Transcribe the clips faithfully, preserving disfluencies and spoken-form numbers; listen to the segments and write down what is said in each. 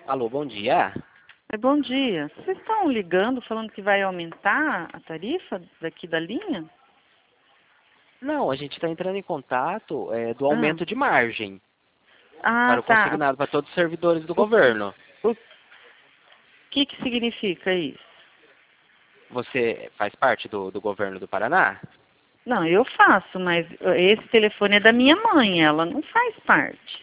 Alô, bom dia. É, bom dia. Vocês estão ligando falando que vai aumentar a tarifa daqui da linha? Não, a gente está entrando em contato é, do Ah, aumento de margem ah para o tá. consignado para todos os servidores do O, governo. o que que significa isso? Você faz parte do, do governo do Paraná? Não, eu faço, mas esse telefone é da minha mãe, ela não faz parte.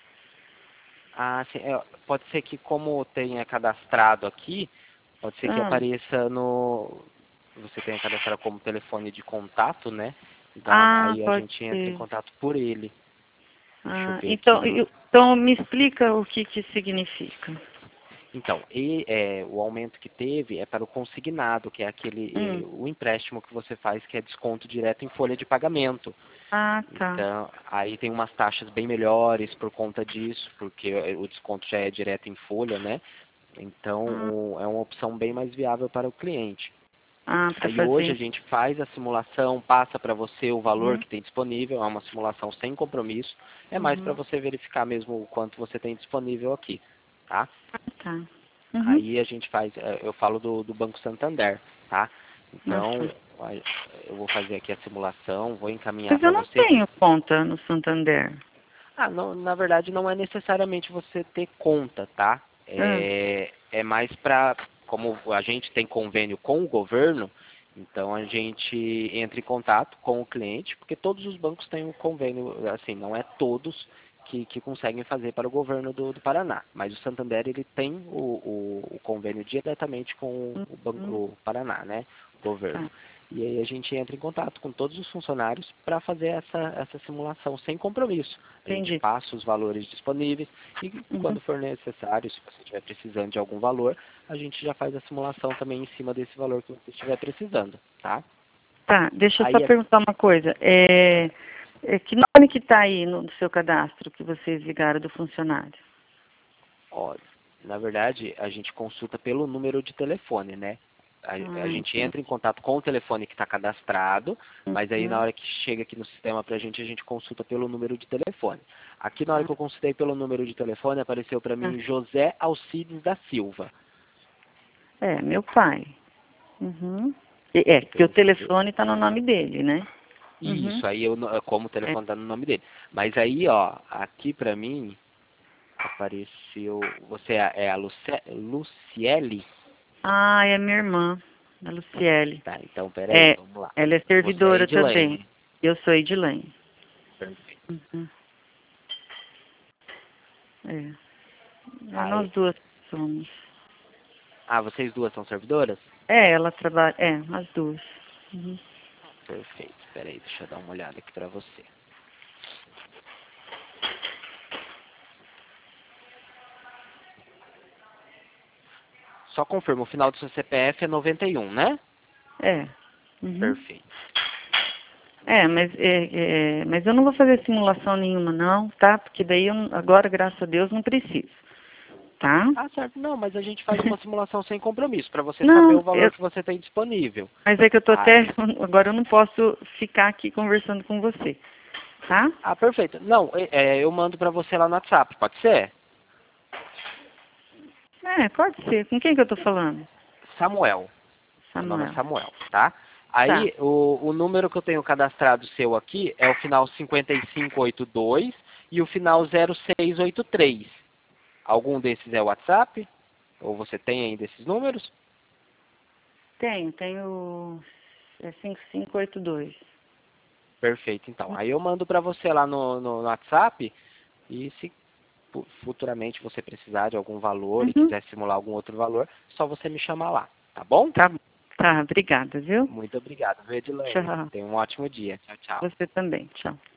Ah, sim. É, pode ser que como tenha cadastrado aqui, pode ser que Ah, apareça no... Você tenha cadastrado como telefone de contato, né? Então ah aí a pode gente entra em ser. contato por ele. Deixa eu Ah, ver aqui então, no... eu- então me explica o que que significa. Então, e, é, o aumento que teve é para o consignado, que é aquele Hum. é, o empréstimo que você faz, que é desconto direto em folha de pagamento. Ah, tá. Então, aí tem umas taxas bem melhores por conta disso, porque o desconto já é direto em folha, né? Então, Ah, o, é uma opção bem mais viável para o cliente. ah para Aí hoje a fazer. gente faz a simulação, passa para você o valor Uhum, que tem disponível, é uma simulação sem compromisso, é mais para uhum. você verificar mesmo o quanto você tem disponível aqui, tá? Ah, tá. Uhum. Aí a gente faz, eh, eu falo do, do Banco Santander, tá? Então, Nossa. a- eu vou fazer aqui a simulação, vou encaminhar Mas eu para não você. tenho conta no Santander. Ah, não, na verdade não é necessariamente você ter conta, tá? Ah, É, é mais para, como a gente tem convênio com o governo, então a gente entra em contato com o cliente, porque todos os bancos têm um convênio, assim, não é todos que, que conseguem fazer para o governo do, do Paraná, mas o Santander ele tem o, o, o convênio diretamente com o, banco, uhum. o Paraná, né? O governo. Tá. E aí a gente entra em contato com todos os funcionários para fazer essa, essa simulação sem compromisso. A gente Entendi. passa os valores disponíveis e Uhum. quando for necessário, se você estiver precisando de algum valor, a gente já faz a simulação também em cima desse valor que você estiver precisando, tá? Tá, deixa eu só Aí, perguntar uma coisa. É, é, que nome que está aí no, no seu cadastro que vocês ligaram do funcionário? ó, na verdade, a gente consulta pelo número de telefone, né? A, a Ah, gente entendi. entra em contato com o telefone que está cadastrado, mas aí na Uhum. hora que chega aqui no sistema para a gente, a gente consulta pelo número de telefone. Aqui na hora Ah, que eu consultei pelo número de telefone, apareceu para ah. mim José Alcides da Silva. É, meu pai. Uhum. E- É, porque o Perfeito. telefone está no nome dele, né? Uhum. Isso, aí eu, não- como o É. telefone tá no nome dele. Mas aí, ó, aqui pra mim apareceu. Você é é a Luce, Luciele? Ah, é minha irmã, a Luciele. Tá, então peraí, É, vamos lá. ela é Você é servidora também. Edilene. Eu sou Edilene. Perfeito. Uhum. É. É, nós Aí, duas somos. ah, vocês duas são servidoras? É, ela trabalha. É, as duas. Uhum. Perfeito. Peraí, deixa eu dar uma olhada aqui pra você. Só confirma, o final do seu C P F é noventa e um, né? É. Uhum. Perfeito. É, mas, é, é, mas eu não vou fazer simulação nenhuma não, tá? Porque daí eu, não- agora, graças a Deus, não preciso, tá? Ah, certo. Não, mas a gente faz uma simulação sem compromisso, pra você saber Não, o valor eu, que você tem disponível. mas é que eu tô Ah, até, agora eu não posso ficar aqui conversando com você, tá? ah, perfeito. Não, é, é, eu mando pra você lá no WhatsApp, pode ser? É, pode ser. Com quem que eu tô falando? Samuel. Meu nome é Samuel. Samuel, tá? Tá. Aí, o, o número que eu tenho cadastrado seu aqui é o final cinquenta e cinco oitenta e dois e o final zero seis oito três. Algum desses é o WhatsApp? Ou você tem ainda esses números? Tenho, tenho é cinco cinco oito dois. Perfeito, então. Aí eu mando pra você lá no, no, no WhatsApp e se fu- futuramente você precisar de algum valor e Uhum. quiser simular algum outro valor, é só você me chamar lá, tá bom? Tá, bom. Tá, obrigada, viu? Muito obrigado, viu, Edilene? Tchau. Tenha um ótimo dia. Tchau, tchau. Você também. Tchau.